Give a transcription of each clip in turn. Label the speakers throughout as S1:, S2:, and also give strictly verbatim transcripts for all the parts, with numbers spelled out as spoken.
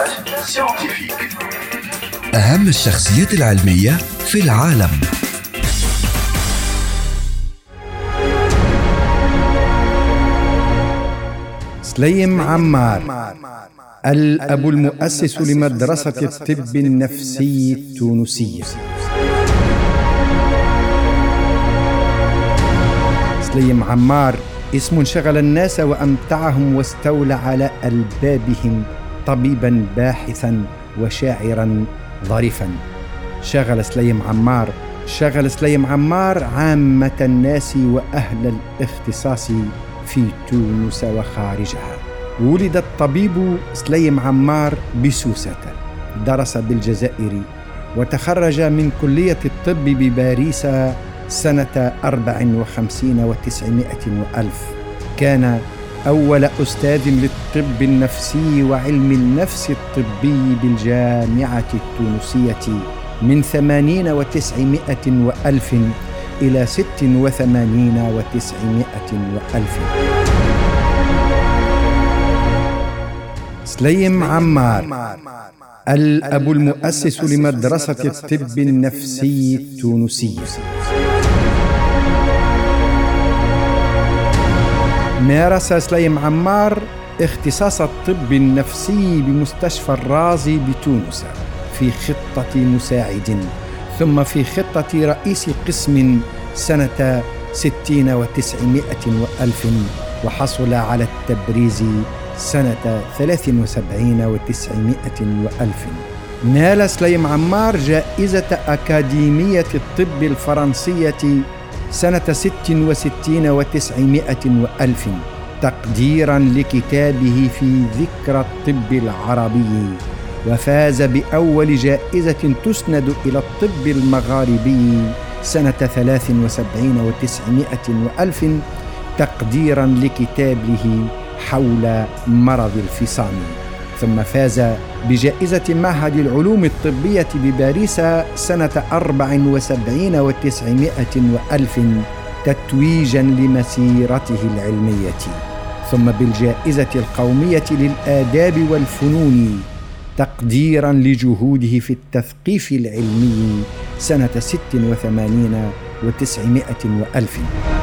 S1: أهم الشخصيات العلمية في العالم.
S2: سليم عمار، الأب المؤسس لمدرسة الطب النفسي التونسية. سليم عمار اسم شغل الناس وأمتعهم واستولى على ألبابهم، طبيبا باحثا وشاعرا ظريفا. شغل سليم عمار شغل سليم عمار عامة الناس وأهل الاختصاص في تونس وخارجها. ولد الطبيب سليم عمار بسوسة، درس بالجزائر وتخرج من كلية الطب بباريس سنة أربع وخمسين وتسعمائة وألف. كان أول أستاذ للطب النفسي وعلم النفس الطبي بالجامعة التونسية من ثمانين وتسعمائة وألف إلى ست وثمانين وتسعمائة وألف. سليم عمار، الأب المؤسس لمدرسة الطب النفسي التونسية. مارس سليم عمار اختصاص الطب النفسي بمستشفى الرازي بتونس في خطة مساعد، ثم في خطة رئيس قسم سنة ستين وتسعمائة وألف، وحصل على التبريز سنة ثلاث وسبعين وتسعمائة وألف. نال سليم عمار جائزة أكاديمية الطب الفرنسية سنة ست وستين وتسعمائة وألف تقديرا لكتابه في ذكرى الطب العربي، وفاز بأول جائزة تسند إلى الطب المغاربي سنة ثلاث وسبعين وتسعمائة وألف تقديرا لكتابه حول مرض الفصام. ثم فاز بجائزة معهد العلوم الطبية بباريس سنة أربع وسبعين وتسعمائة وألف تتويجا لمسيرته العلمية، ثم بالجائزة القومية للآداب والفنون تقديرا لجهوده في التثقيف العلمي سنة ست وثمانين وتسعمائة وألف.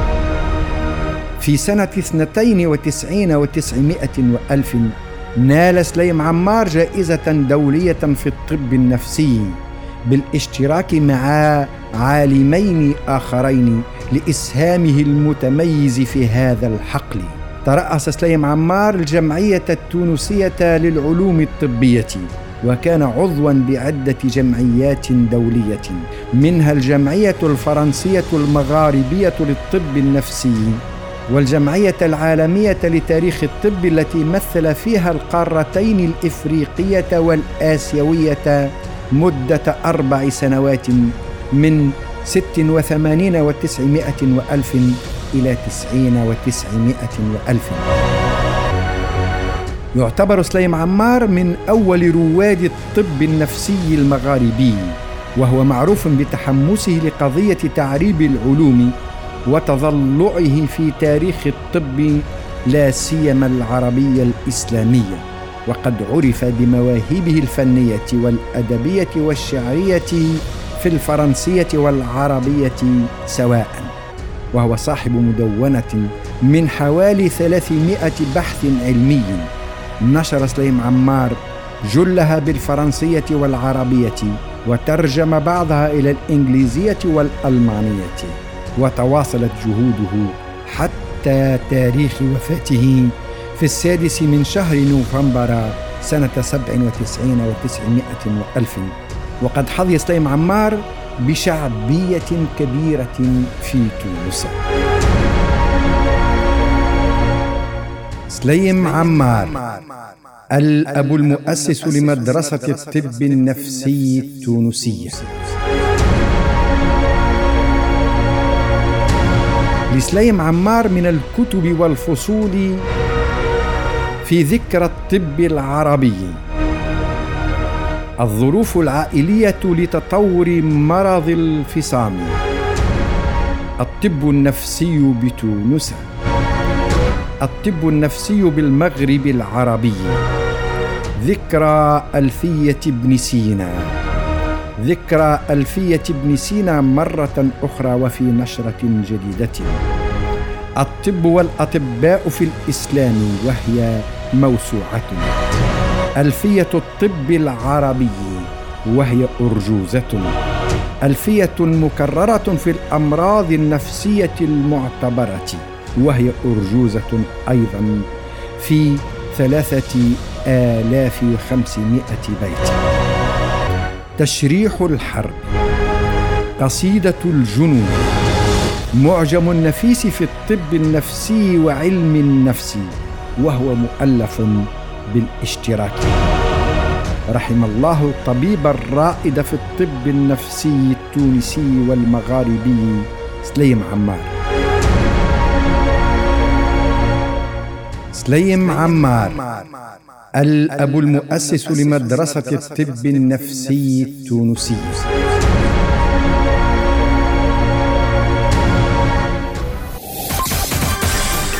S2: في سنة اثنتين وتسعين وتسعمائة وألف نال سليم عمار جائزة دولية في الطب النفسي بالاشتراك مع عالمين آخرين لإسهامه المتميز في هذا الحقل. ترأس سليم عمار الجمعية التونسية للعلوم الطبية، وكان عضوا بعدة جمعيات دولية، منها الجمعية الفرنسية المغاربية للطب النفسي، والجمعية العالمية لتاريخ الطب التي مثل فيها القارتين الإفريقية والآسيوية مدة أربع سنوات من ست وثمانين وتسعمائة وألف إلى تسعين وتسعمائة وألف. يعتبر سليم عمار من أول رواد الطب النفسي المغاربي، وهو معروف بتحمسه لقضية تعريب العلوم وتضلعه في تاريخ الطب لا سيما العربية الإسلامية، وقد عرف بمواهبه الفنية والأدبية والشعرية في الفرنسية والعربية سواء، وهو صاحب مدونة من حوالي ثلاثمائة بحث علمي. نشر سليم عمار جلها بالفرنسية والعربية، وترجم بعضها إلى الإنجليزية والألمانية، وتواصلت جهوده حتى تاريخ وفاته في السادس من شهر نوفمبر سنة سبع وتسعين وتسعمائة وألف. وقد حظي سليم عمار بشعبية كبيرة في تونس. سليم عمار، الأب المؤسس لمدرسة الطب النفسي التونسية. لسليم عمار من الكتب والفصول في ذكرى الطب العربي: الظروف العائلية لتطور مرض الفصام، الطب النفسي بتونس، الطب النفسي بالمغرب العربي، ذكرى ألفية ابن سينا. ذكرى ألفية ابن سينا مرة أخرى وفي نشرة جديدة. الطب والأطباء في الإسلام، وهي موسوعة. ألفية الطب العربي، وهي أرجوزة. ألفية مكررة في الأمراض النفسية المعتبرة، وهي أرجوزة أيضا في ثلاثة آلاف وخمسمائة بيت. تشريح الحرب، قصيدة الجنون، معجم النفيس في الطب النفسي وعلم النفس، وهو مؤلف بالاشتراك. رحم الله الطبيب الرائد في الطب النفسي التونسي والمغاربي سليم عمار. سليم عمار الأب المؤسس لمدرسة الطب النفسي التونسي.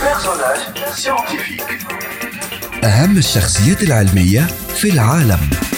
S1: أهم الشخصيات العلمية في العالم.